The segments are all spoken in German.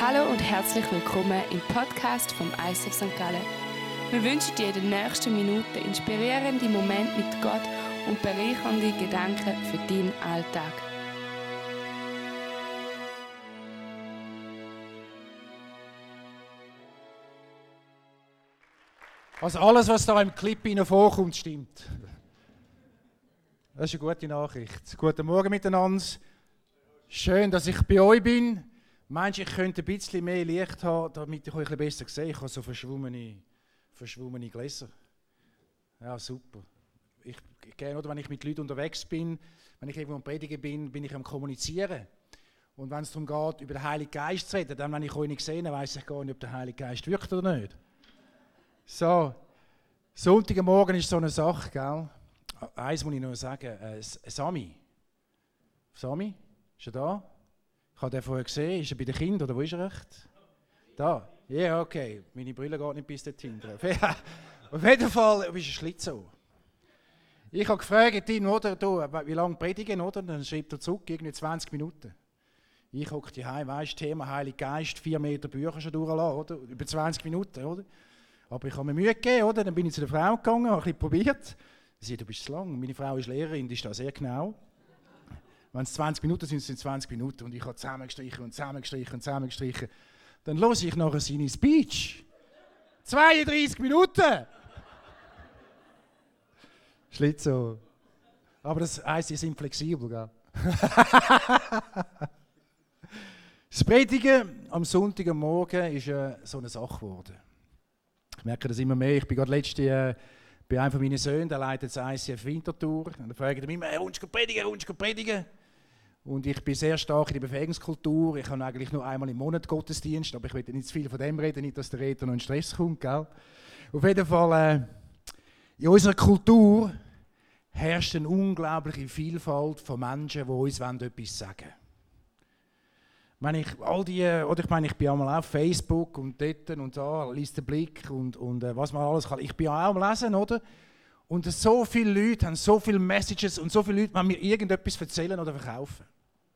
Hallo und herzlich willkommen im Podcast vom ICF St. Gallen. Wir wünschen dir in den nächsten Minuten inspirierende Momente mit Gott und bereichernde Gedanken für deinen Alltag. Also alles, was da im Clip vorkommt, stimmt. Das ist eine gute Nachricht. Guten Morgen miteinander. Schön, dass ich bei euch bin. Meinst du, ich könnte ein bisschen mehr Licht haben, damit ich euch ein bisschen besser sehe? Ich habe so verschwommene Gläser. Ja, super. Ich gerne, oder wenn ich mit Leuten unterwegs bin, wenn ich irgendwo am Predigen bin ich am Kommunizieren. Und wenn es darum geht, über den Heiligen Geist zu reden, dann, wenn ich euch nicht sehe, weiss ich gar nicht, ob der Heilige Geist wirkt oder nicht. So, Sonntagmorgen ist so eine Sache, gell? Eins muss ich noch sagen, Sami, ist er da? Ich habe den vorher gesehen, ist er bei den Kindern oder wo ist er echt? Da? Ja, yeah, okay, meine Brille geht nicht bis dorthin. Auf jeden Fall bist du ein Schlitzohr. Ich habe gefragt ihn, oder, wie lange predigen, oder? Dann schreibt er zurück, irgendwie 20 Minuten. Ich hocke die heim, weißt du, Thema Heiliger Geist, 4 Meter Bücher schon durchlassen, oder? Über 20 Minuten, oder? Aber ich habe mir Mühe gegeben, oder? Dann bin ich zu der Frau gegangen, habe ein bisschen probiert. Sie sagt, du bist zu lang. Meine Frau ist Lehrerin, die ist da sehr genau. Wenn es 20 Minuten sind, sind es 20 Minuten. Und ich habe zusammengestrichen. Dann höre ich nachher seine Speech. 32 Minuten! Schlitzohr. Aber das heisst, sie sind flexibel, gell? Das Predigen am Sonntagmorgen ist so eine Sache geworden. Ich merke das immer mehr. Ich bin gerade letzte bei einem von meinen Söhnen, der leitet das ICF Winterthur. Und er fragt mich immer, willst du predigen? Und ich bin sehr stark in der Befähigungskultur. Ich habe eigentlich nur einmal im Monat Gottesdienst, aber ich will nicht zu viel von dem reden, nicht, dass der Redner noch in Stress kommt. Gell? Auf jeden Fall, in unserer Kultur herrscht eine unglaubliche Vielfalt von Menschen, die uns etwas sagen wollen. Ich bin einmal auf Facebook und dort und da, liest den Blick und was man alles kann. Ich bin auch am Lesen, oder? Und so viele Leute haben so viele Messages und so viele Leute wollen mir irgendetwas erzählen oder verkaufen.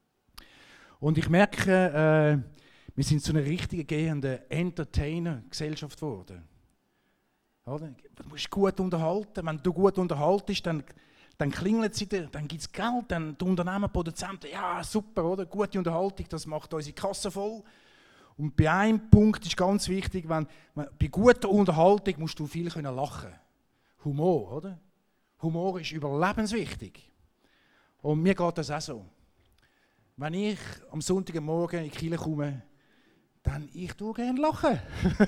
Und ich merke, wir sind zu einer richtig gehenden Entertainer-Gesellschaft geworden. Oder? Du musst gut unterhalten. Wenn du gut unterhaltest, dann klingelt sie dir, dann gibt es Geld, dann die Unternehmen, Produzenten, ja super, oder? Gute Unterhaltung, das macht unsere Kasse voll. Und bei einem Punkt ist ganz wichtig, bei guter Unterhaltung musst du viel lachen können. Humor, oder? Humor ist überlebenswichtig. Und mir geht das auch so. Wenn ich am Sonntagmorgen in die Kirche komme, dann ich tue gerne lachen.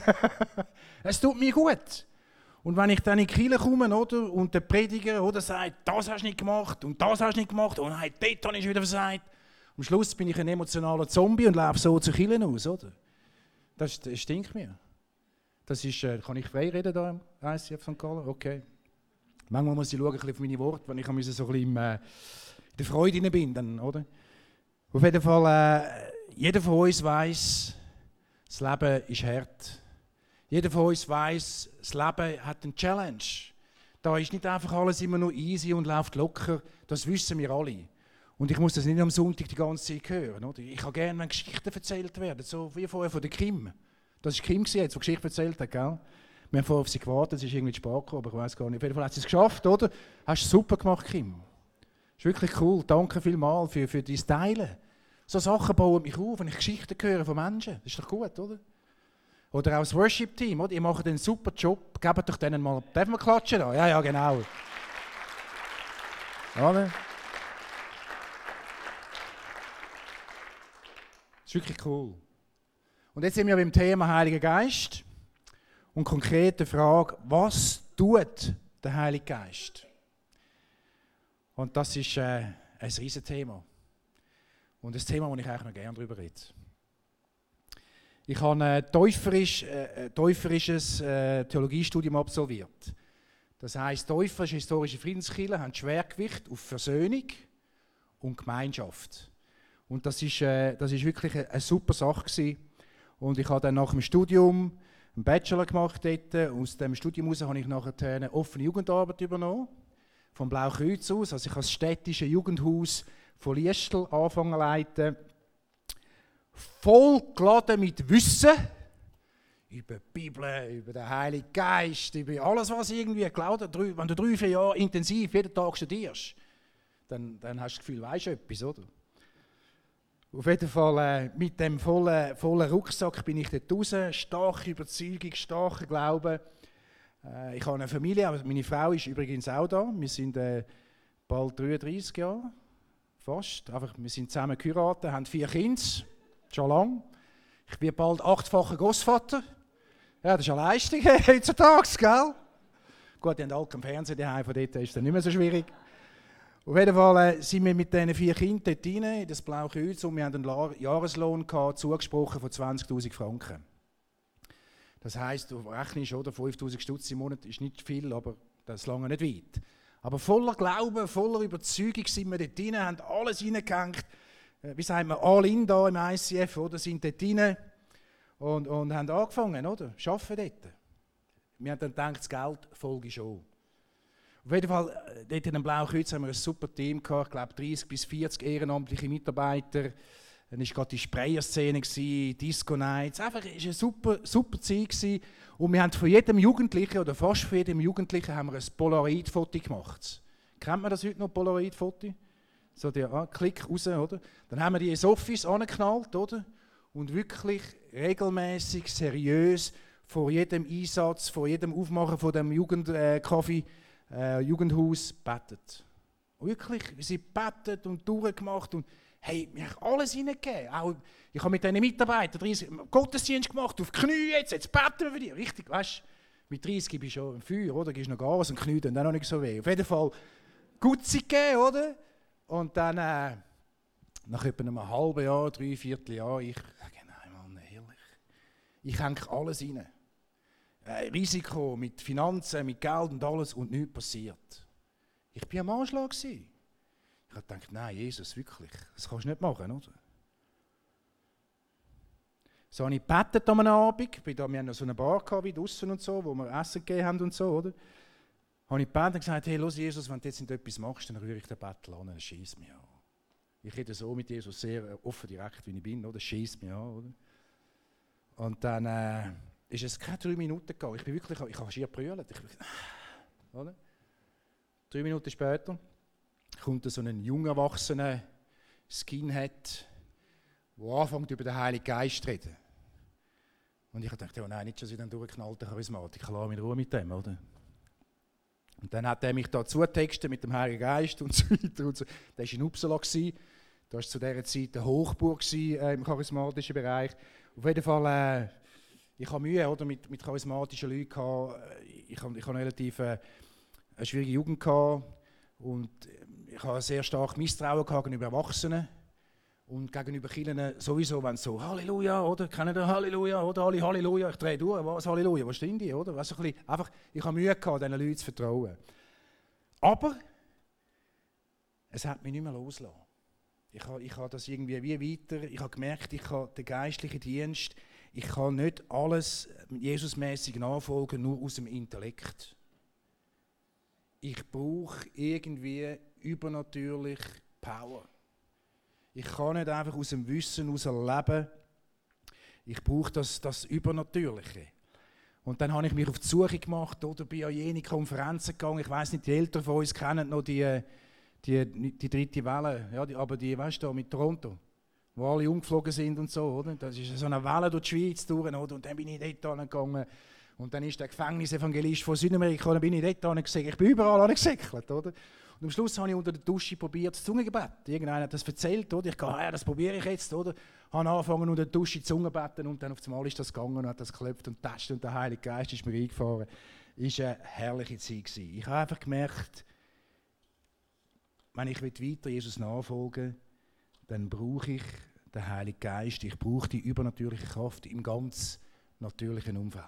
Es tut mir gut. Und wenn ich dann in die Kirche komme, oder, und der Prediger oder, sagt, das hast du nicht gemacht und das hast du nicht gemacht und hey, dort habe ich wieder versagt. Am Schluss bin ich ein emotionaler Zombie und laufe so zur Kirche aus, oder? Das stinkt mir. Das ist, kann ich frei reden da im ICF St. Gallen? Okay. Manchmal muss ich schauen, ein bisschen auf meine Worte, wenn ich so ein bisschen in der Freude bin, dann, oder? Auf jeden Fall, jeder von uns weiss, das Leben ist hart. Jeder von uns weiss, das Leben hat eine Challenge. Da ist nicht einfach alles immer nur easy und läuft locker. Das wissen wir alle. Und ich muss das nicht am Sonntag die ganze Zeit hören. Oder? Ich habe gerne, wenn Geschichten erzählt werden, so wie vorher von der Kim. Das war Kim, die Geschichte erzählt hat, gell? Wir haben vorher auf sie gewartet, es ist irgendwie zu spät gekommen, aber ich weiß gar nicht. Auf jeden Fall hat sie es geschafft, oder? Hast du super gemacht, Kim. Das ist wirklich cool. Danke vielmals für dein Teilen. So Sachen bauen mich auf, wenn ich Geschichten höre von Menschen. Das ist doch gut, oder? Oder auch das Worship-Team, oder? Ihr macht einen super Job. Gebt doch denen mal... Dürfen wir klatschen da? Ja, genau. Oder? Das ist wirklich cool. Und jetzt sind wir beim Thema Heiliger Geist. Und konkret die Frage, was tut der Heilige Geist? Und das ist ein riesiges Thema. Und ein Thema, wo ich eigentlich noch gerne darüber rede. Ich habe ein täuferisches Theologiestudium absolviert. Das heisst, täuferische historische Friedenskirchen haben Schwergewicht auf Versöhnung und Gemeinschaft. Und das ist wirklich eine super Sache gewesen. Und ich habe dann nach dem Studium einen Bachelor gemacht dort. Aus dem Studium heraus habe ich nachher eine offene Jugendarbeit übernommen. Vom Blaukreuz aus. Also ich habe das städtische Jugendhaus von Liestl angefangen zu leiten. voll geladen mit Wissen über die Bibel, über den Heiligen Geist, über alles, was irgendwie glaubt. Wenn du 3-4 Jahre intensiv jeden Tag studierst, dann hast du das Gefühl, weisst du etwas, oder? Auf jeden Fall mit dem vollen Rucksack bin ich dort raus. Starke Überzeugung, starker Glaube. Ich habe eine Familie, aber meine Frau ist übrigens auch da. Wir sind bald 33 Jahre, fast. Einfach, wir sind zusammen geheiratet, haben 4 Kinder, schon lange. Ich bin bald 8-facher Großvater. Ja, das ist eine Leistung heutzutage, gell? Gut, die haben alle keinen Fernseher daheim, von dort ist es dann nicht mehr so schwierig. Auf jeden Fall sind wir mit diesen 4 Kindern dort rein, in das Blaue Kreuz, und wir haben einen Jahreslohn gehabt, zugesprochen von 20'000 Franken. Das heisst, du rechnest, oder, 5'000 Stutz im Monat ist nicht viel, aber das ist lange nicht weit. Aber voller Glauben, voller Überzeugung sind wir dort rein, haben alles reingehängt. Wie sagt man, all in da im ICF, oder, sind dort rein und haben angefangen, oder, arbeiten dort. Wir haben dann gedacht, das Geld folge schon. Auf jeden Fall, dort in dem Blauen Kreuz haben wir ein super Team gehabt, ich glaube 30 bis 40 ehrenamtliche Mitarbeiter. Dann war gerade die Sprayer-Szene, Disco Nights. Einfach, es war eine super Zeit gewesen. Und wir haben von jedem Jugendlichen, oder fast von jedem Jugendlichen, haben wir ein Polaroid-Foto gemacht. Kennt man das heute noch, Polaroid-Foto? So der Klick raus, oder? Dann haben wir die ins Office angeknallt, oder? Und wirklich regelmäßig, seriös, vor jedem Einsatz, vor jedem Aufmachen von dem Jugendcafé, Jugendhaus betet. Wirklich, wir sind betet und durchgemacht und hey, wir haben alles hineingegeben. Auch, ich habe mit diesen Mitarbeitern 30 Gottesdienst gemacht, auf die Knie, jetzt beten wir für dich. Richtig, weißt du, mit 30 bist du schon im Feuer, oder? Gibst noch Gas und Knie tun dann auch nicht so weh. Auf jeden Fall gut gegeben, oder? Und dann, nach etwa einem halben Jahr, 3/4 Jahr, ich sage, nein, Mann, herrlich. Ich hänge alles rein. Risiko mit Finanzen, mit Geld und alles und nichts passiert. Ich war am Anschlag. Ich habe gedacht, nein, Jesus, wirklich, das kannst du nicht machen, oder? So habe ich gebetet an einem Abend, wir hatten noch so eine Bar wie draussen und so, wo wir Essen gegeben haben und so, oder? Habe ich gebetet und gesagt, hey, los Jesus, wenn du jetzt nicht etwas machst, dann rühre ich den Bettel an, dann schieß mich an. Ich rede so mit Jesus sehr offen, direkt, wie ich bin, oder? Schieß mich an, oder? Und dann ist es keine 3 Minuten gegangen. Ich habe schier gebrüllt. Oder? 3 Minuten später kommt so ein junger, erwachsener Skinhead, der anfängt, über den Heiligen Geist zu reden. Und ich dachte, oh nein, nicht schon so ein durchgeknallter Charismatiker, lass mich in Ruhe mit dem, oder? Und dann hat er mich da zutextet mit dem Heiligen Geist und so weiter. Und so. Der war in Uppsala. Das war zu dieser Zeit eine Hochburg im charismatischen Bereich. Auf jeden Fall, ich habe Mühe, oder, mit charismatischen Leuten. Ich habe relativ eine schwierige Jugend gehabt. Und ich habe sehr stark Misstrauen gegenüber Erwachsenen. Und gegenüber Kindern sowieso, wenn so Halleluja, oder? Kennen ihr Halleluja, oder? Alle Halleluja, ich drehe durch, was Halleluja, was stehen die, oder? Weißt du, einfach, ich habe Mühe gehabt, diesen Leuten zu vertrauen. Aber es hat mich nicht mehr losgelassen. Ich habe das irgendwie wie weiter, ich habe gemerkt, ich habe den geistlichen Dienst, ich kann nicht alles Jesusmäßig nachfolgen, nur aus dem Intellekt. Ich brauche irgendwie übernatürlich Power. Ich kann nicht einfach aus dem Wissen heraus leben. Ich brauche das Übernatürliche. Und dann habe ich mich auf die Suche gemacht, oder bin an jene Konferenzen gegangen. Ich weiss nicht, die Eltern von uns kennen noch die dritte Welle, ja, aber die, weißt du, mit Toronto, wo alle umgeflogen sind und so, oder? Das ist so eine Welle durch die Schweiz durch, oder? Und dann bin ich dort hingegangen. Und dann ist der Gefängnisevangelist von Südamerika, und dann bin ich dort hingegangen. Ich bin überall hingesäckelt, oder? Und am Schluss habe ich unter der Dusche probiert, das Zungengebet. Irgendeiner hat das erzählt, oder? Ich dachte, ja, das probiere ich jetzt, oder? Ich habe angefangen unter der Dusche Zungenbeten und dann auf einmal ist das gegangen und hat das geklopft und tastet und der Heilige Geist ist mir eingefahren. Es war eine herrliche Zeit gewesen. Ich habe einfach gemerkt, wenn ich weiter Jesus nachfolgen will, dann brauche ich den Heiligen Geist. Ich brauche die übernatürliche Kraft im ganz natürlichen Umfeld.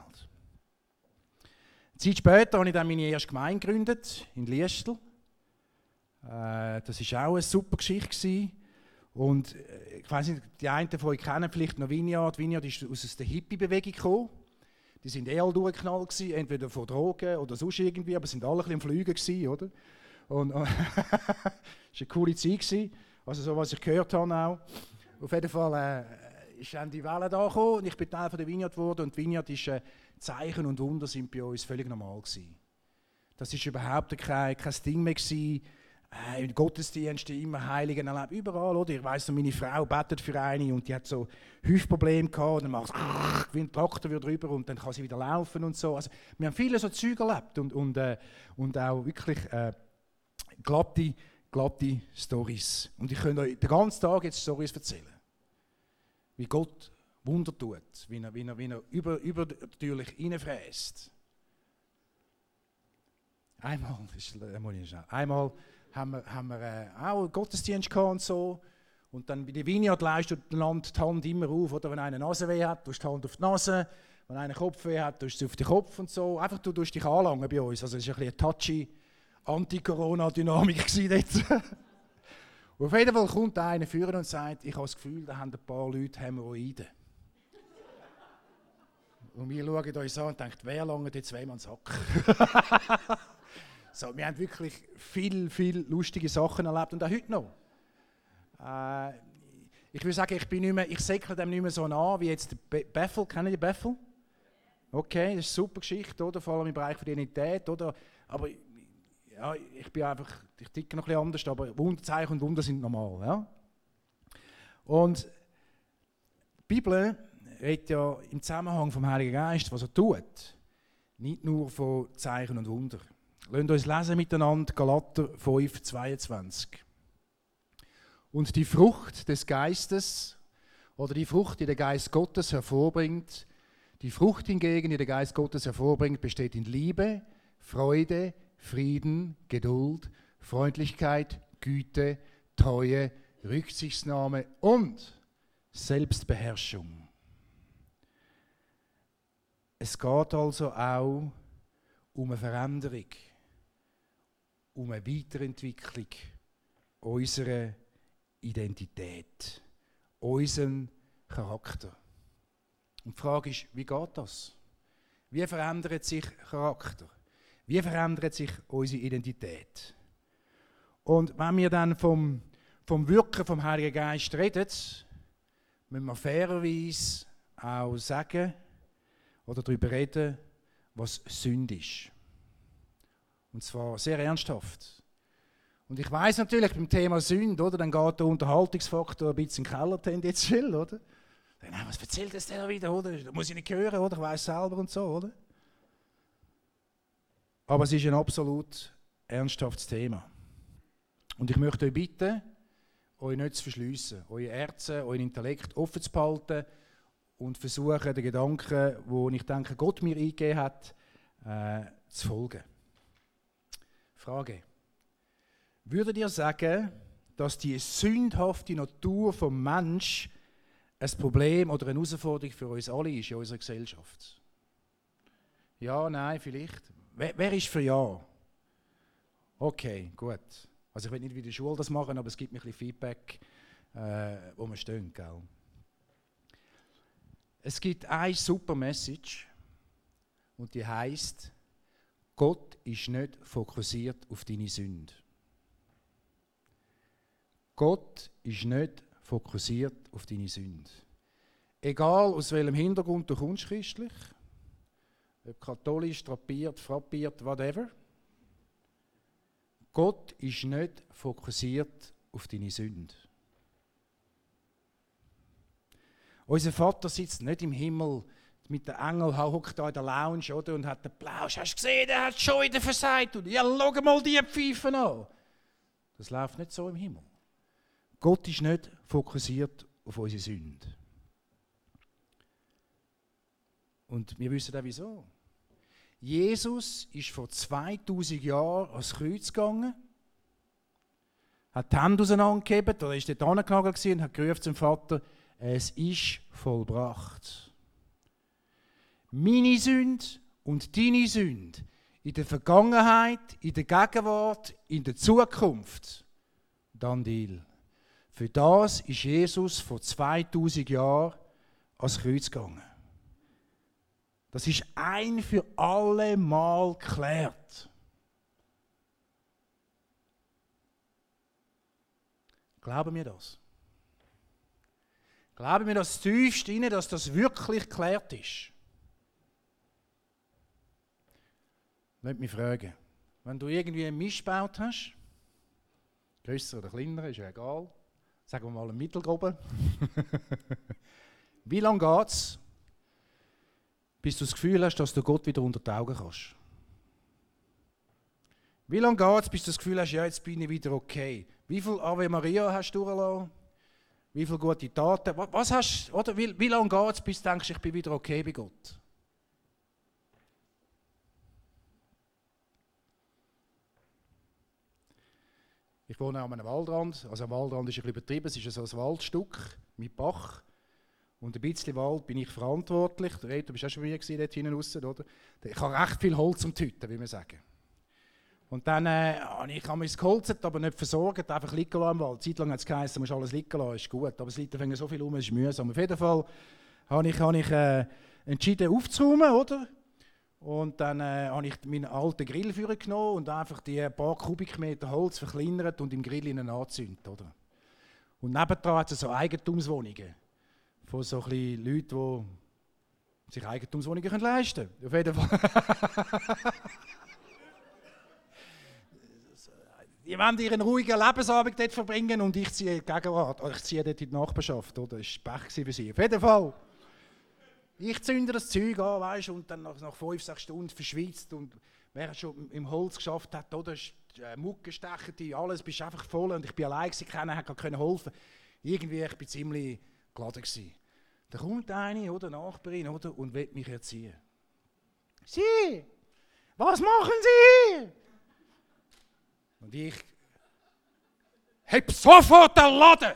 Eine Zeit später habe ich dann meine erste Gemeinde gegründet, in Liestel. Das war auch eine super Geschichte. Und ich weiss nicht, die einen von euch kennen vielleicht noch Vineyard. Vineyard ist aus der Hippie-Bewegung gekommen. Die waren alle durchgeknallt, entweder von Drogen oder sonst irgendwie, aber sind alle ein bisschen am Fliegen gewesen, oder? Und es war eine coole Zeit, also so was ich gehört habe auch. Auf jeden Fall, ist dann die Welle da gekommen und ich bin Teil von der Vineyard geworden und die Vineyard ist, Zeichen und Wunder sind bei uns völlig normal gewesen. Das ist überhaupt kein Ding mehr gewesen. Im Gottesdienst immer Heiligen erlebt, überall, oder? Ich weiss noch, meine Frau betet für eine und die hat so Hüftprobleme gehabt und dann macht es wie ein Traktor wieder drüber und dann kann sie wieder laufen und so. Also, wir haben viele so Zeug erlebt und auch wirklich glatte Storys. Und ich könnte euch den ganzen Tag jetzt Storys erzählen. Wie Gott Wunder tut, wie er übernatürlich reinfräst. Einmal haben wir auch einen Gottesdienst gehabt und so. Und dann bei der Vineyard leistet die Hand immer auf, oder? Wenn einer Nasenweh hat, tust du die Hand auf die Nase. Wenn einer Kopfweh hat, tust du auf den Kopf und so. Einfach du tust dich anlangen bei uns. Also es war ein bisschen eine touchy Anti-Corona-Dynamik dort. Und auf jeden Fall kommt einer führen und sagt, ich habe das Gefühl, da haben ein paar Leute Hämorrhoiden. Und wir schauen uns an und denken, wer langt jetzt wem an den Sack? So, wir haben wirklich viel lustige Sachen erlebt und auch heute noch. Ich würde sagen, ich säckle dem nicht mehr so an wie jetzt Bethel. Kennen die Bethel? Okay, das ist eine super Geschichte, oder? Vor allem im Bereich der Identität, oder? Aber ja, ich ticke noch ein bisschen anders, aber Wunderzeichen und Wunder sind normal. Ja? Und die Bibel redet ja im Zusammenhang vom Heiligen Geist, was er tut, nicht nur von Zeichen und Wunder. Lasst uns lesen miteinander Galater 5, 22. Und die Frucht des Geistes oder die Frucht, die der Geist Gottes hervorbringt, die Frucht hingegen, die der Geist Gottes hervorbringt, besteht in Liebe, Freude, Frieden, Geduld, Freundlichkeit, Güte, Treue, Rücksichtnahme und Selbstbeherrschung. Es geht also auch um eine Veränderung, um eine Weiterentwicklung unserer Identität, unseren Charakter. Und die Frage ist, wie geht das? Wie verändert sich Charakter? Wie verändert sich unsere Identität? Und wenn wir dann vom Wirken vom Heiligen Geist reden, müssen wir fairerweise auch sagen oder darüber reden, was Sünde ist. Und zwar sehr ernsthaft. Und ich weiss natürlich beim Thema Sünde, oder, dann geht der Unterhaltungsfaktor ein bisschen in den Keller tendenziell, oder? Dann, was erzählt das der wieder, oder? Das muss ich nicht hören, oder? Ich weiss selber und so, oder? Aber es ist ein absolut ernsthaftes Thema. Und ich möchte euch bitten, euch nicht zu verschliessen, euer Herzen, euren Intellekt offen zu behalten und versuchen, den Gedanken, wo ich denke, Gott mir eingegeben hat, zu folgen. Frage. Würdet ihr sagen, dass die sündhafte Natur vom Mensch ein Problem oder eine Herausforderung für uns alle ist in unserer Gesellschaft? Ja, nein, vielleicht. Wer ist für Ja? Okay, gut. Also ich will nicht wie die Schule das machen, aber es gibt mir ein bisschen Feedback, wo wir stehen, gell? Es gibt eine super Message und die heisst, Gott ist nicht fokussiert auf deine Sünde. Gott ist nicht fokussiert auf deine Sünde. Egal aus welchem Hintergrund du kommst christlich, ob katholisch, drapiert, frappiert, whatever. Gott ist nicht fokussiert auf deine Sünde. Unser Vater sitzt nicht im Himmel mit den Engeln, hockt da in der Lounge, oder, und hat den Plausch. Hast du gesehen, der hat schon wieder versagt. Und ja, schau mal die Pfeifen an. Das läuft nicht so im Himmel. Gott ist nicht fokussiert auf unsere Sünde. Und wir wissen auch wieso. Jesus ist vor 2000 Jahren ans Kreuz gegangen, hat die Hände auseinandergegeben, oder ist dort angenagelt und hat gerufen zum Vater, es ist vollbracht. Meine Sünde und deine Sünde in der Vergangenheit, in der Gegenwart, in der Zukunft, dann Deal. Für das ist Jesus vor 2000 Jahren ans Kreuz gegangen. Das ist ein für alle Mal geklärt. Glauben wir das? Glauben wir das tiefst rein, dass das wirklich geklärt ist? Lass mich fragen. Wenn du irgendwie einen Mist gebaut hast, grösser oder kleiner, ist ja egal, sagen wir mal einen mittelgroben, wie lange geht es, bis du das Gefühl hast, dass du Gott wieder unter die Augen kannst? Wie lange geht es, bis du das Gefühl hast, ja, jetzt bin ich wieder okay? Wie viel Ave Maria hast du durchgelassen? Wie viele gute Taten? Was hast, oder wie lange geht es, bis du denkst, ich bin wieder okay bei Gott? Ich wohne an einem Waldrand. Also am Waldrand ist ein bisschen übertrieben, es ist so ein Waldstück mit Bach. Und ein bisschen Wald bin ich verantwortlich. Du bist auch schon wieder dort hinten draussen, oder? Ich habe recht viel Holz zum Tüten, wie wir sagen. Und dann habe ich es geholzt, aber nicht versorgt, einfach liegen lassen im Wald. Zeitlang hat es geheißen, du musst alles liegen lassen, ist gut. Aber es liegt so viel um, es ist mühsam. Auf jeden Fall habe ich entschieden aufzuräumen, oder? Und dann habe ich meinen alten Grillfeuer genommen und einfach die paar Kubikmeter Holz verkleinert und im Grill angezündet, oder? Und nebendran hat es so Eigentumswohnungen von so ein Leuten, die sich Eigentumswohnungen leisten können. Auf jeden Fall. Die wollen ihren ruhigen Lebensabend dort verbringen und ich ziehe in die Gegenwart. Ich ziehe dort in die Nachbarschaft. Oder? Das war Pech für sie. Auf jeden Fall. Ich zünde das Zeug an, weißt, und dann nach 5-6 Stunden verschwitzt. Und wer schon im Holz geschafft hat, oder? Mucke stechen, alles, bist einfach voll. Und ich bin allein, keiner hat helfen können. Irgendwie, ich war ziemlich geladen. Da kommt eine, oder, Nachbarin, oder, und will mich erziehen. Sie! Was machen Sie? Und ich heb sofort den Laden!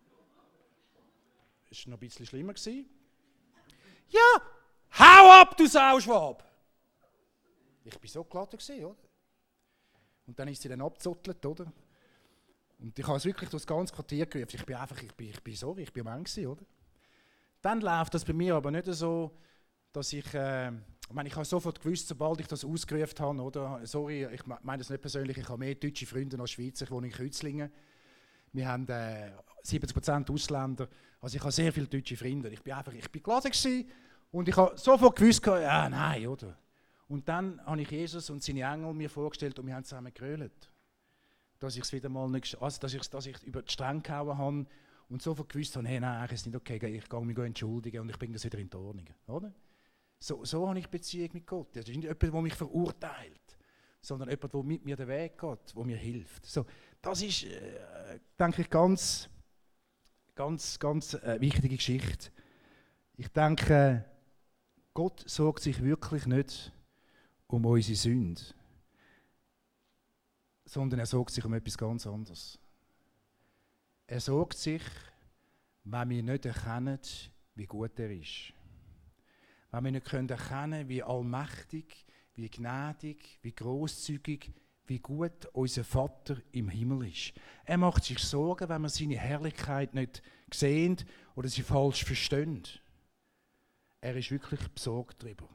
Das war noch ein bisschen schlimmer. Ja, hau ab, du Sauschwab! Ich war so geladen, oder? Und dann ist sie dann abgezottelt, oder? Und ich habe es wirklich durch das ganze Quartier gerufen. Ich bin am Ende, oder? Dann läuft das bei mir aber nicht so, dass ich habe sofort gewusst, sobald ich das ausgerufen habe, oder? Sorry, ich meine das nicht persönlich, ich habe mehr deutsche Freunde als Schweizer, ich wohne in Kützlingen. Wir haben 70% Ausländer, also ich habe sehr viele deutsche Freunde. Ich bin geladen gewesen und ich habe sofort gewusst, ja, nein, oder? Und dann habe ich Jesus und seine Engel mir vorgestellt und wir haben zusammen gegrölt. Dass ich es wieder mal nicht, also dass ich über die Stränge gehauen habe und sofort gewusst habe, hey, nein, es ist nicht okay, ich gehe mich entschuldigen und ich bringe das wieder in die Ordnung, oder? So habe ich Beziehung mit Gott. Das ist nicht jemand, der mich verurteilt, sondern jemand, der mit mir den Weg geht, der mir hilft. So, das ist, denke ich, ganz wichtige Geschichte. Ich denke, Gott sorgt sich wirklich nicht um unsere Sünde, sondern er sorgt sich um etwas ganz anderes. Er sorgt sich, wenn wir nicht erkennen, wie gut er ist. Wenn wir nicht erkennen können, wie allmächtig, wie gnädig, wie grosszügig, wie gut unser Vater im Himmel ist. Er macht sich Sorgen, wenn wir seine Herrlichkeit nicht sehen oder sie falsch verstehen. Er ist wirklich besorgt darüber.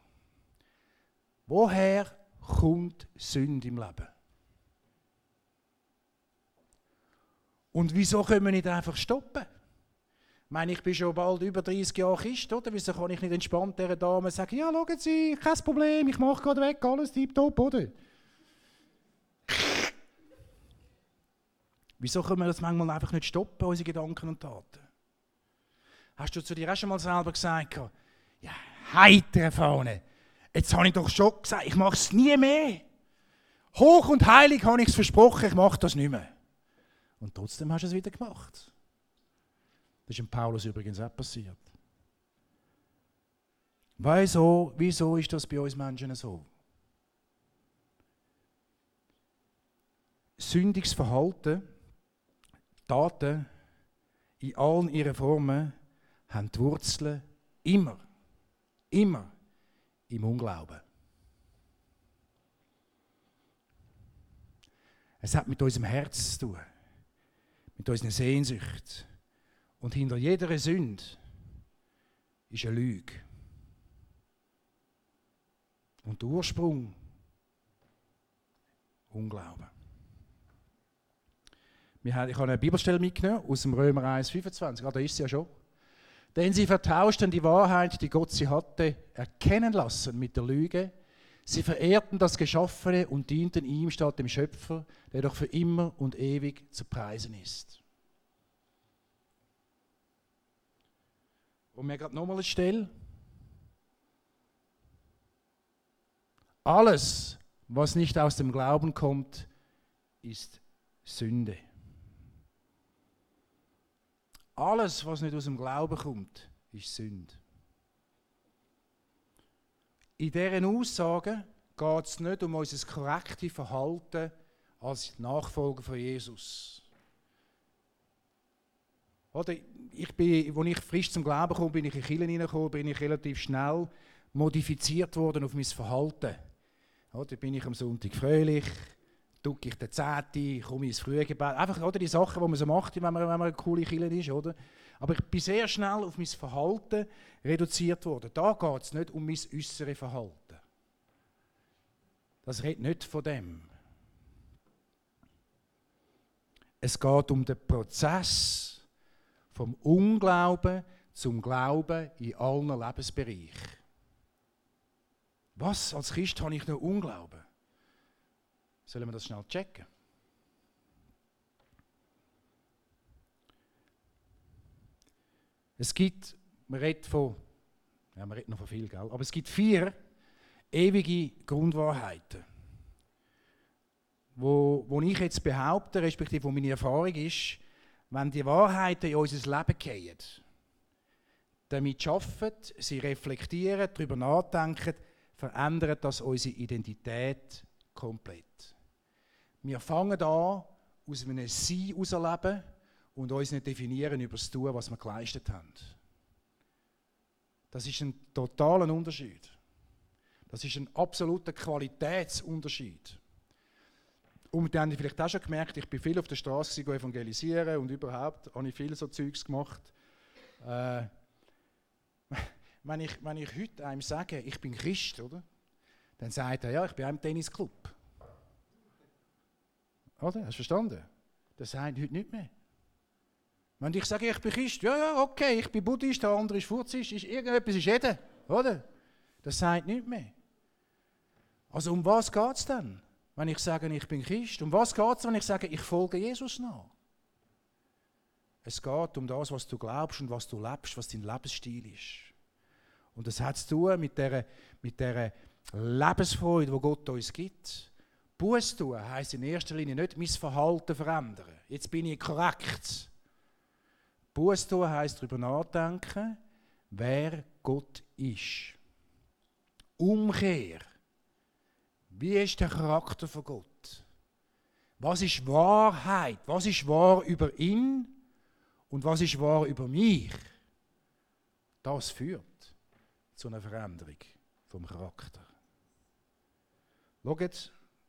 Woher kommt Sünde im Leben? Und wieso können wir nicht einfach stoppen? Ich meine, ich bin schon bald über 30 Jahre Christ, oder? Wieso kann ich nicht entspannt dieser Dame sagen, ja, schauen Sie, kein Problem, ich mache gerade weg, alles tipptopp, oder? Wieso können wir das manchmal einfach nicht stoppen, unsere Gedanken und Taten? Hast du zu dir auch schon mal selber gesagt, ja, heiter vorne, jetzt habe ich doch schon gesagt, ich mache es nie mehr. Hoch und heilig habe ich es versprochen, ich mache das nicht mehr. Und trotzdem hast du es wieder gemacht. Das ist dem Paulus übrigens auch passiert. Wieso ist das bei uns Menschen so? Sündiges Verhalten, Taten in allen ihren Formen haben die Wurzeln immer im Unglauben. Es hat mit unserem Herz zu tun, mit unseren Sehnsüchten. Und hinter jeder Sünde ist eine Lüge. Und der Ursprung, Unglauben. Ich habe eine Bibelstelle mitgenommen aus dem Römer 1,25. Da ist sie ja schon. Denn sie vertauschten die Wahrheit, die Gott sie hatte, erkennen lassen mit der Lüge. Sie verehrten das Geschaffene und dienten ihm statt dem Schöpfer, der doch für immer und ewig zu preisen ist. Und mir gerade nochmal eine Stelle. Alles, was nicht aus dem Glauben kommt, ist Sünde. Alles, was nicht aus dem Glauben kommt, ist Sünde. In dieser Aussage geht es nicht um unser korrektes Verhalten als Nachfolger von Jesus. Oder als ich frisch zum Glauben kam, bin ich in die Kirche hineingekommen, bin ich relativ schnell modifiziert worden auf mein Verhalten. Oder bin ich am Sonntag fröhlich, drücke ich den Zehnte, komme ins Frühgebet. Einfach oder, die Sachen, die man so macht, wenn man eine coole Kirche ist. Oder? Aber ich bin sehr schnell auf mein Verhalten reduziert worden. Da geht es nicht um mein äußeres Verhalten. Das redet nicht von dem. Es geht um den Prozess vom Unglauben zum Glauben in allen Lebensbereichen. Was als Christ habe ich noch Unglauben? Sollen wir das schnell checken? Es gibt, man redet noch von viel, gell? Aber es gibt 4 ewige Grundwahrheiten, wo ich jetzt behaupte, respektive wo meine Erfahrung ist, wenn die Wahrheiten in unser Leben fallen, damit arbeiten, sie reflektieren, darüber nachdenken, verändert das unsere Identität komplett. Wir fangen an, aus einem Sein herauszuleben und uns nicht definieren über das Tun, was wir geleistet haben. Das ist ein totaler Unterschied. Das ist ein absoluter Qualitätsunterschied. Und dann habe ich vielleicht auch schon gemerkt, ich bin viel auf der Straße evangelisieren und überhaupt habe ich viel so Zeugs gemacht. Wenn ich heute einem sage, ich bin Christ, oder? Dann sagt er, ja, ich bin auch im Tennisclub. Oder? Hast du verstanden? Das sagt heute nicht mehr. Wenn ich sage, ich bin Christ, ja, okay, ich bin Buddhist, der andere ist Furzist, irgendetwas ist jeder, oder? Das sagt nicht mehr. Also um was geht es denn, wenn ich sage, ich bin Christ? Um was geht es, wenn ich sage, ich folge Jesus nach? Es geht um das, was du glaubst und was du lebst, was dein Lebensstil ist. Und das hat zu tun mit dieser Lebensfreude, die Gott uns gibt. Buße tun heisst in erster Linie nicht mein Verhalten verändern. Jetzt bin ich korrekt. Buße tun heisst darüber nachdenken, wer Gott ist. Umkehr. Wie ist der Charakter von Gott? Was ist Wahrheit? Was ist wahr über ihn? Und was ist wahr über mich? Das führt zu einer Veränderung vom Charakter. Schaut,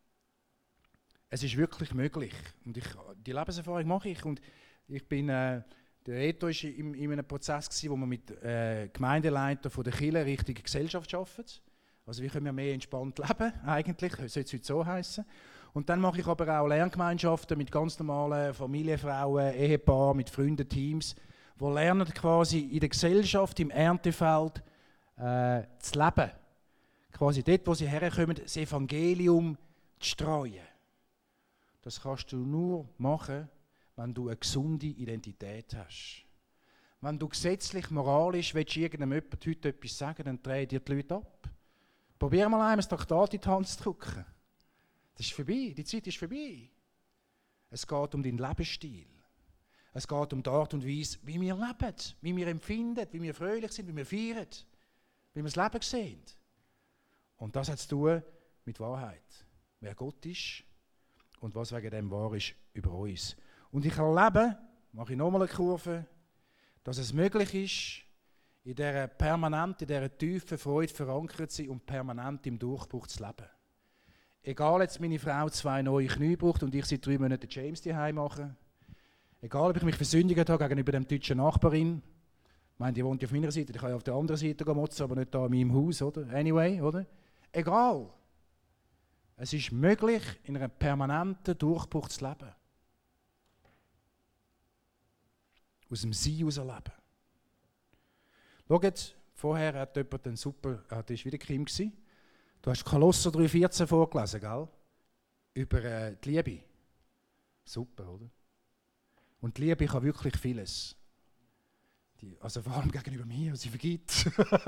es ist wirklich möglich. Und die Lebenserfahrung mache ich. Und ich bin, der Reto war in einem Prozess, wo wir mit Gemeindeleitern von der Kirche Richtung Gesellschaft arbeiten. Also wie können wir mehr entspannt leben, eigentlich, sollte es heute so heißen. Und dann mache ich aber auch Lerngemeinschaften mit ganz normalen Familienfrauen, Ehepaaren, mit Freunden, Teams, die lernen quasi in der Gesellschaft, im Erntefeld zu leben. Quasi dort, wo sie herkommen, das Evangelium zu streuen. Das kannst du nur machen, wenn du eine gesunde Identität hast. Wenn du gesetzlich, moralisch irgendjemandem heute etwas sagen, dann drehen dir die Leute ab. Probier mal einmal das Traktat in die Hand zu drücken. Das ist vorbei, die Zeit ist vorbei. Es geht um deinen Lebensstil. Es geht um die Art und Weise, wie wir leben, wie wir empfinden, wie wir fröhlich sind, wie wir feiern, wie wir das Leben sehen. Und das hat zu tun mit Wahrheit. Wer Gott ist und was wegen dem wahr ist über uns. Und ich erlebe, mache ich nochmal eine Kurve, dass es möglich ist, in dieser tiefen Freude verankert zu sein und permanent im Durchbruch zu leben. Egal, jetzt meine Frau 2 neue Knie braucht und ich seit 3 Monaten James daheim mache. Egal, ob ich mich versündigt habe gegenüber dem deutschen Nachbarin. Ich meine, die wohnt ja auf meiner Seite, ich kann ja auf der anderen Seite motzen, aber nicht da in meinem Haus, oder? Anyway, oder? Egal. Es ist möglich, in einem permanenten Durchbruch zu leben. Aus dem Sein heraus leben. Schaut, vorher hat jemand einen super, das war wieder Kim, du hast Kolosser 3,14 vorgelesen, gell? Über die Liebe. Super, oder? Und die Liebe kann wirklich vieles. Also vor allem gegenüber mir, sie vergibt.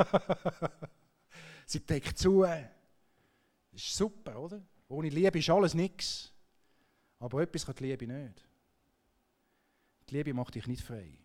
Sie deckt zu. Das ist super, oder? Ohne Liebe ist alles nichts. Aber etwas kann die Liebe nicht. Die Liebe macht dich nicht frei.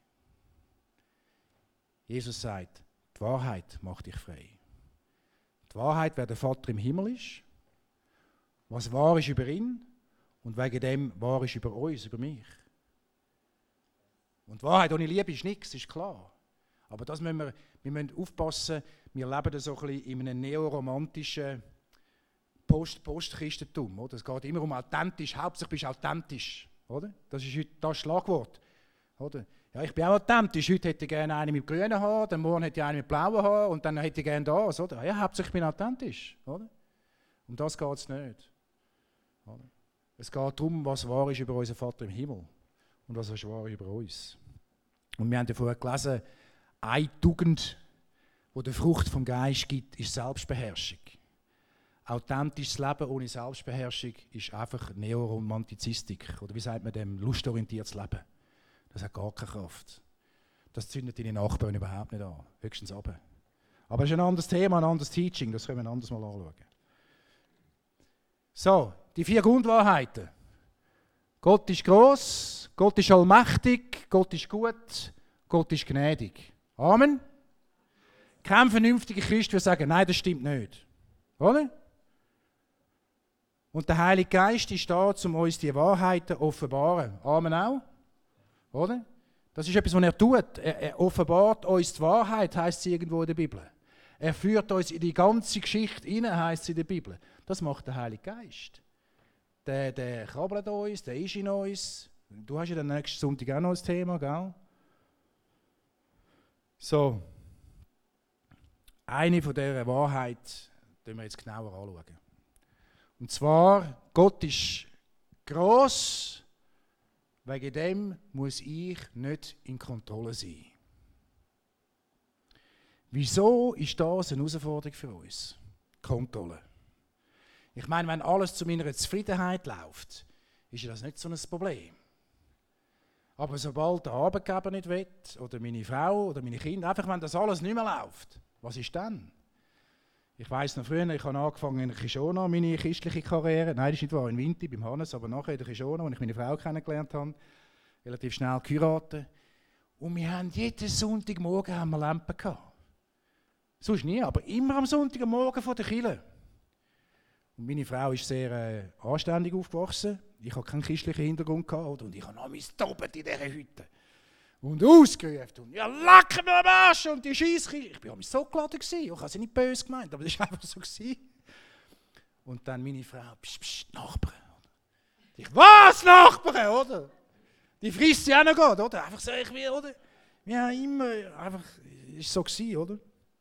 Jesus sagt, die Wahrheit macht dich frei. Die Wahrheit, wer der Vater im Himmel ist, was wahr ist über ihn und wegen dem wahr ist über uns, über mich. Und die Wahrheit ohne Liebe ist nichts, ist klar. Aber das müssen wir müssen aufpassen, wir leben so ein bisschen in einem neoromantischen Postchristentum. Oder? Es geht immer um authentisch, hauptsächlich bist du authentisch. Oder? Das ist heute das Schlagwort. Oder? Ja, ich bin auch authentisch. Heute hätte ich gerne einen mit grünen Haaren, dann morgen hätte ich einen mit blauen Haaren und dann hätte ich gerne das. Oder? Ja, hauptsächlich bin ich authentisch. Oder? Um das geht es nicht. Oder? Es geht darum, was wahr ist über unseren Vater im Himmel und was ist wahr über uns. Und wir haben ja vorher gelesen, eine Tugend, die die Frucht vom Geist gibt, ist Selbstbeherrschung. Authentisches Leben ohne Selbstbeherrschung ist einfach Neoromantizistik. Oder wie sagt man dem? Lustorientiertes Leben. Das hat gar keine Kraft. Das zündet deine Nachbarn überhaupt nicht an. Höchstens runter. Aber das ist ein anderes Thema, ein anderes Teaching. Das können wir ein anderes Mal anschauen. So, die 4 Grundwahrheiten. Gott ist gross, Gott ist allmächtig, Gott ist gut, Gott ist gnädig. Amen. Kein vernünftiger Christ würde sagen, nein, das stimmt nicht. Oder? Und der Heilige Geist ist da, um uns die Wahrheiten zu offenbaren. Amen auch. Oder? Das ist etwas, was er tut. Er offenbart uns die Wahrheit, heisst es irgendwo in der Bibel. Er führt uns in die ganze Geschichte hinein, heisst es in der Bibel. Das macht der Heilige Geist. Der krabbelt uns, der ist in uns. Du hast ja den nächsten Sonntag auch noch ein Thema, gell? So. Eine von dieser Wahrheit schauen wir jetzt genauer anschauen. Und zwar, Gott ist gross, wegen dem muss ich nicht in Kontrolle sein. Wieso ist das eine Herausforderung für uns? Kontrolle. Ich meine, wenn alles zu meiner Zufriedenheit läuft, ist das nicht so ein Problem. Aber sobald der Arbeitgeber nicht will, oder meine Frau oder meine Kinder, einfach wenn das alles nicht mehr läuft, was ist dann? Ich weiss noch früher, ich habe angefangen in der Kishona, meine christliche Karriere. Nein, das ist nicht wahr, in Winti, beim Hannes, aber nachher in der Kishona, wo ich meine Frau kennengelernt habe, relativ schnell geheiratet. Und wir haben jeden Sonntagmorgen haben wir Lampen gehabt. Sonst nie, aber immer am Sonntagmorgen vor der Kirche. Und meine Frau ist sehr anständig aufgewachsen. Ich hatte keinen christlichen Hintergrund gehabt, und ich habe noch mein Tobet in dieser Hütte. Und ausgerufen und ja, leck mir am Arsch und die Scheisskiste. Ich war so geladen, ich habe sie nicht böse gemeint, aber das war einfach so. Und dann meine Frau, pst, Nachbarn. Ich, was, Nachbarn, oder? Die frisst sie auch noch gut, oder? Einfach so, ich will, oder? Ja, immer, einfach, ist so gewesen, oder?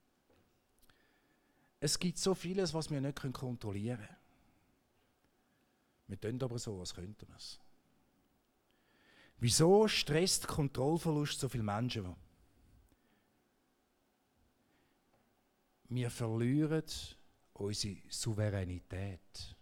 Es gibt so vieles, was wir nicht kontrollieren können. Wir tun aber so, als könnten wir es. Wieso stresst Kontrollverlust so viele Menschen? Wir verlieren unsere Souveränität.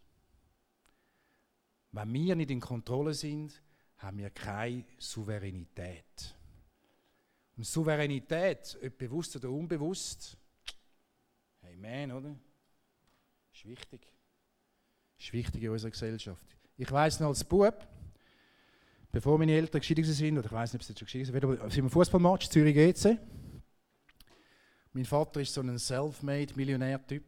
Wenn wir nicht in Kontrolle sind, haben wir keine Souveränität. Und Souveränität, ob bewusst oder unbewusst, hey man, oder? Ist wichtig. Ist wichtig in unserer Gesellschaft. Ich weiss noch als Bub, bevor meine Eltern geschieden sind, oder ich weiss nicht, ob sie jetzt schon geschieden sind, aber sind wir Fußballmatch, Zürich GC. Mein Vater ist so ein Selfmade-Millionär-Typ.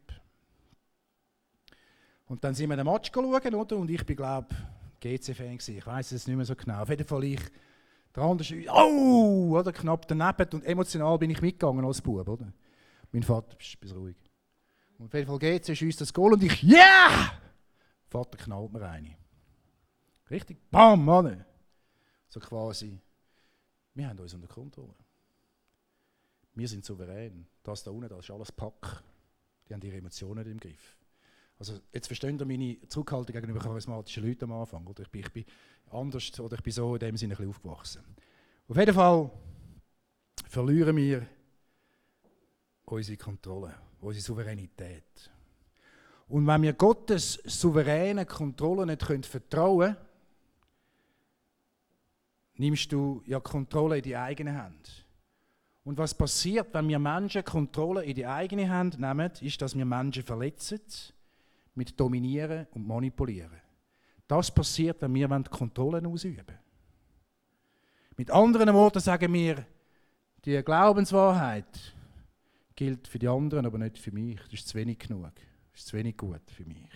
Und dann sind wir den Match schauen, oder? Und ich bin, glaube ich, GC-Fan gewesen. Ich weiss es nicht mehr so genau. Auf jeden Fall der andere ist, oder, knapp daneben, und emotional bin ich mitgegangen als Bub, oder? Mein Vater, bist ruhig. Und auf jeden Fall GC schiesst das Goal und ich, yeah! Vater knallt mir eine. Richtig? Bam, Mann! So quasi, wir haben uns unter Kontrolle. Wir sind souverän. Das da unten, das ist alles Pack. Die haben ihre Emotionen im Griff. Also jetzt verstehen ihr meine Zurückhaltung gegenüber charismatischen Leuten am Anfang. Oder ich bin anders, oder ich bin so in dem Sinne ein bisschen aufgewachsen. Auf jeden Fall verlieren wir unsere Kontrolle, unsere Souveränität. Und wenn wir Gottes souveräne Kontrolle nicht vertrauen können, nimmst du ja Kontrolle in die eigene Hand. Und was passiert, wenn wir Menschen Kontrolle in die eigene Hand nehmen, ist, dass wir Menschen verletzen, mit dominieren und manipulieren. Das passiert, wenn wir Kontrollen ausüben wollen. Mit anderen Worten sagen wir, die Glaubenswahrheit gilt für die anderen, aber nicht für mich. Das ist zu wenig genug. Das ist zu wenig gut für mich.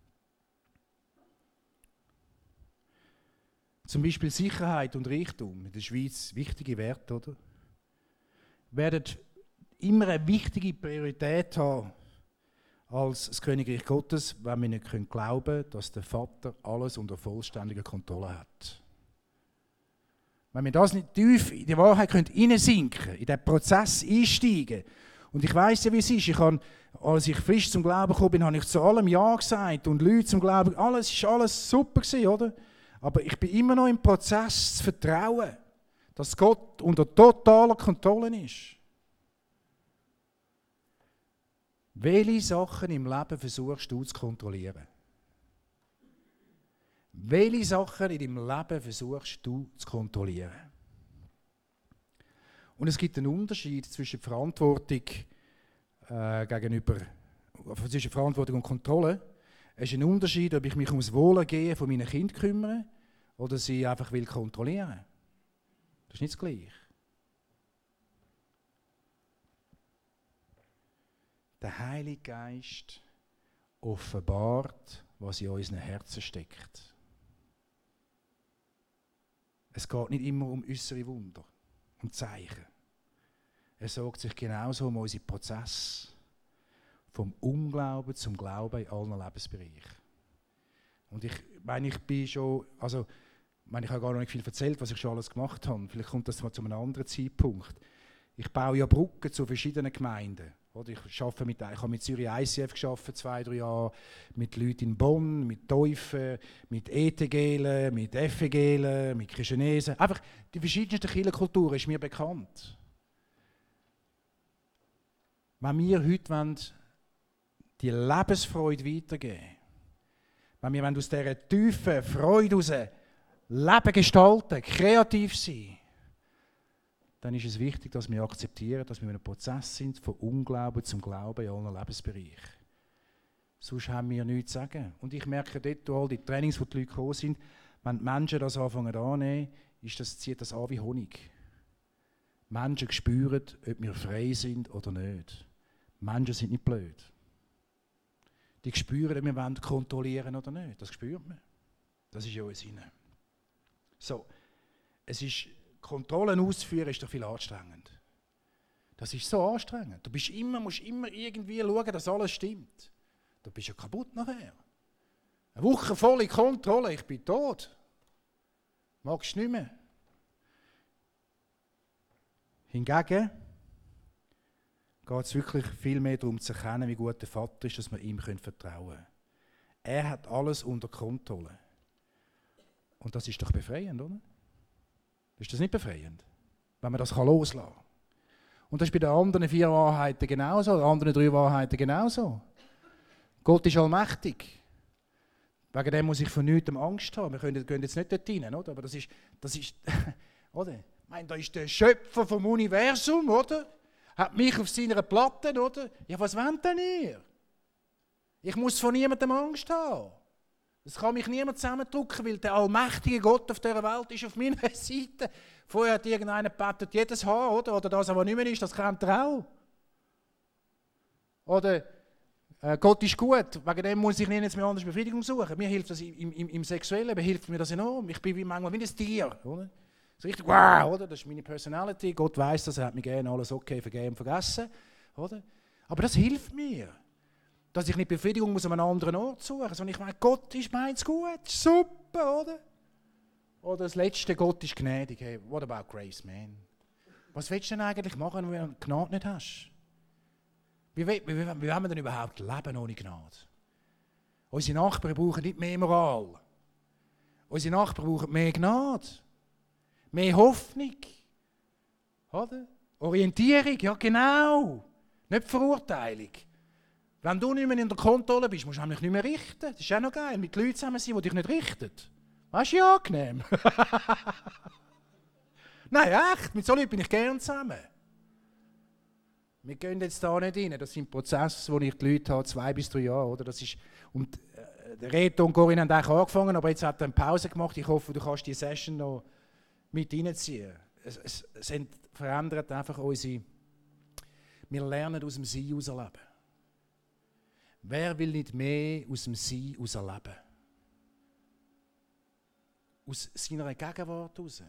Zum Beispiel Sicherheit und Reichtum in der Schweiz, wichtige Werte, oder? Werden immer eine wichtige Priorität haben als das Königreich Gottes, wenn wir nicht glauben können, dass der Vater alles unter vollständiger Kontrolle hat. Wenn wir das nicht tief in die Wahrheit hineinsinken können, in diesen Prozess einsteigen. Und ich weiss ja, wie es ist. Als ich frisch zum Glauben gekommen bin, habe ich zu allem Ja gesagt und Leute zum Glauben. Es war alles super gewesen, oder? Aber ich bin immer noch im Prozess zu vertrauen, dass Gott unter totaler Kontrolle ist. Welche Sachen im Leben versuchst du zu kontrollieren? Welche Sachen in deinem Leben versuchst du zu kontrollieren? Und es gibt einen Unterschied zwischen Verantwortung zwischen Verantwortung und Kontrolle. Es ist ein Unterschied, ob ich mich ums Wohlergehen von meinen Kindern kümmere oder sie einfach kontrollieren will. Das ist nicht das Gleiche. Der Heilige Geist offenbart, was in unseren Herzen steckt. Es geht nicht immer um äußere Wunder, um Zeichen. Es sorgt sich genauso um unseren Prozess. Vom Unglauben zum Glauben in allen Lebensbereichen. Und ich habe gar noch nicht viel erzählt, was ich schon alles gemacht habe. Vielleicht kommt das mal zu einem anderen Zeitpunkt. Ich baue ja Brücken zu verschiedenen Gemeinden. Ich habe mit Zürich ICF gearbeitet, 2-3 Jahre, mit Leuten in Bonn, mit Teufen, mit ETGelen, mit FEGelen, mit Christianesen. Einfach die verschiedensten Kirchenkulturen ist mir bekannt. Wenn wir heute die Lebensfreude weitergeben, wenn wir aus dieser tiefen Freude heraus Leben gestalten, kreativ sein, dann ist es wichtig, dass wir akzeptieren, dass wir in einem Prozess sind, von Unglauben zum Glauben in allen Lebensbereichen. Sonst haben wir nichts zu sagen. Und ich merke dort, all die Trainings, wo die Leute gekommen sind, wenn die Menschen das anfangen anzunehmen, zieht das an wie Honig. Menschen spüren, ob wir frei sind oder nicht. Menschen sind nicht blöd. Die spüren, ob wir kontrollieren oder nicht. Das spürt man. Das ist ja uns rein. So, Kontrollen ausführen ist doch viel anstrengend. Das ist so anstrengend. Du musst immer irgendwie schauen, dass alles stimmt. Du bist ja kaputt nachher. Eine Woche volle Kontrolle, ich bin tot. Magst du nicht mehr. Hingegen geht es wirklich viel mehr darum zu erkennen, wie gut der Vater ist, dass wir ihm vertrauen können. Er hat alles unter Kontrolle. Und das ist doch befreiend, oder? Ist das nicht befreiend? Wenn man das loslassen kann. Und das ist bei den anderen 4 Wahrheiten genauso, den anderen 3 Wahrheiten genauso. Gott ist allmächtig. Wegen dem muss ich von nichts Angst haben. Wir gehen jetzt nicht dort rein, oder? Aber das ist oder? Ich meine, da ist der Schöpfer vom Universum, oder? Hat mich auf seiner Platte, oder? Ja, was wollt denn ihr? Ich muss von niemandem Angst haben. Das kann mich niemand zusammendrücken, weil der allmächtige Gott auf dieser Welt ist auf meiner Seite. Vorher hat irgendeiner gebetet, jedes Haar, oder? Oder das, was nicht mehr ist, das kennt er auch. Oder Gott ist gut, wegen dem muss ich nicht mehr anders Befriedigung suchen. Mir hilft das im Sexuellen, hilft mir das enorm. Ich bin manchmal wie ein Tier, oder? So richtig, wow, oder? Das ist meine Personality. Gott weiss das, er hat mich gerne alles okay vergeben, vergessen, oder? Aber das hilft mir. Dass ich nicht Befriedigung muss an einem anderen Ort suchen, sondern ich meine, Gott ist meins gut, super, oder? Oder das Letzte, Gott ist gnädig. Hey, what about grace, man? Was willst du denn eigentlich machen, wenn du Gnade nicht hast? Wie wollen wir denn überhaupt leben ohne Gnade? Unsere Nachbarn brauchen nicht mehr Moral. Unsere Nachbarn brauchen mehr Gnade. Mehr Hoffnung. Oder? Orientierung, ja genau. Nicht Verurteilung. Wenn du nicht mehr in der Kontrolle bist, musst du nämlich nicht mehr richten. Das ist auch noch geil, mit Leuten zusammen sein, die dich nicht richten. Weißt du, ja, angenehm. Nein, echt, mit so Leuten bin ich gerne zusammen. Wir gehen jetzt da nicht rein. Das sind Prozesse, wo ich die Leute habe, 2 bis 3 Jahre. Oder? Das ist, und Reto und Corinne haben eigentlich angefangen, aber jetzt hat er eine Pause gemacht. Ich hoffe, du kannst die Session noch mit reinziehen. Es verändert einfach unsere... Wir lernen aus dem Sein heraus leben. Wer will nicht mehr aus dem Sein heraus leben? Aus seiner Gegenwart heraus.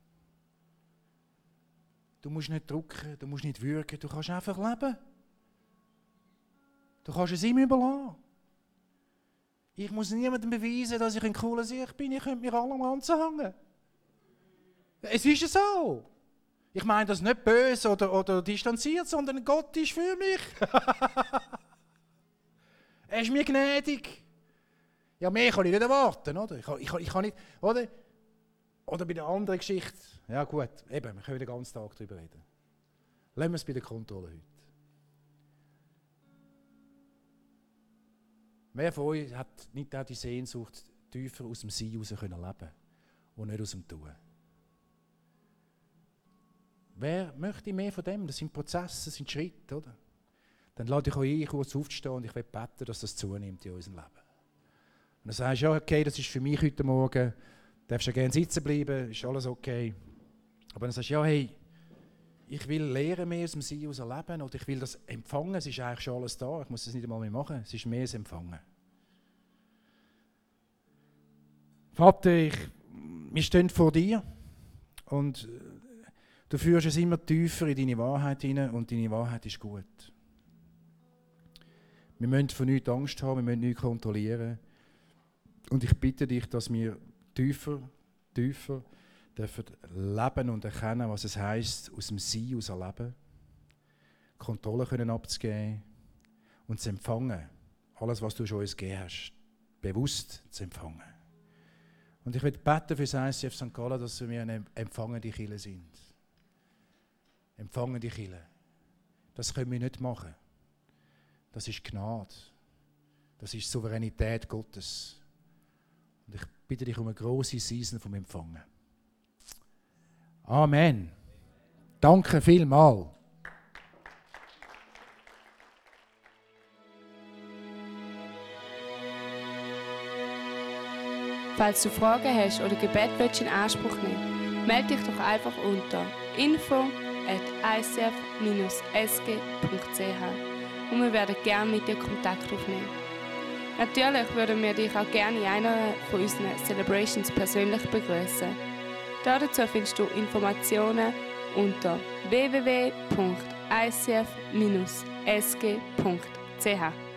Du musst nicht drücken, du musst nicht würgen, du kannst einfach leben. Du kannst es ihm überlassen. Ich muss niemandem beweisen, dass ich ein cooler Sieg bin. Ich könnte mir alle am Rand hängen. Es ist so. Ich meine das nicht böse oder distanziert, sondern Gott ist für mich. Er ist mir gnädig. Ja, mehr kann ich nicht erwarten, oder? Ich kann nicht, oder? Oder bei der anderen Geschichte. Ja gut, eben, wir können den ganzen Tag darüber reden. Lassen wir es bei der Kontrolle heute. Wer von euch hat nicht auch die Sehnsucht, tiefer aus dem Sein heraus leben können und nicht aus dem Tun? Wer möchte mehr von dem? Das sind Prozesse, das sind Schritte, oder? Dann lade ich euch ein, kurz aufzustehen und ich will beten, dass das zunimmt in unserem Leben. Und dann sagst du, ja, okay, das ist für mich heute Morgen, du darfst ja gerne sitzen bleiben, ist alles okay. Aber dann sagst du, ja, hey, ich will lernen, mehr aus dem Sein heraus leben oder ich will das empfangen, es ist eigentlich schon alles da, ich muss es nicht einmal mehr machen, es ist mehr das Empfangen. Vater, wir stehen vor dir und du führst es immer tiefer in deine Wahrheit hinein und deine Wahrheit ist gut. Wir müssen von nichts Angst haben, wir müssen nichts kontrollieren. Und ich bitte dich, dass wir tiefer dürfen leben und erkennen, was es heisst, aus dem Sein heraus leben, Kontrolle können abzugeben und zu empfangen. Alles, was du schon uns gegeben hast, bewusst zu empfangen. Und ich will beten für das ICF St. Gallen, dass wir eine empfangende Kirche sind. Empfangende Kirche. Das können wir nicht machen. Das ist Gnade. Das ist Souveränität Gottes. Und ich bitte dich um eine grosse Season vom Empfangen. Amen. Danke vielmals. Falls du Fragen hast oder Gebet willst in Anspruch nehmen, melde dich doch einfach unter info@icf-sg.ch und wir werden gerne mit dir Kontakt aufnehmen. Natürlich würden wir dich auch gerne in einer von unseren Celebrations persönlich begrüßen. Dazu findest du Informationen unter www.icf-sg.ch.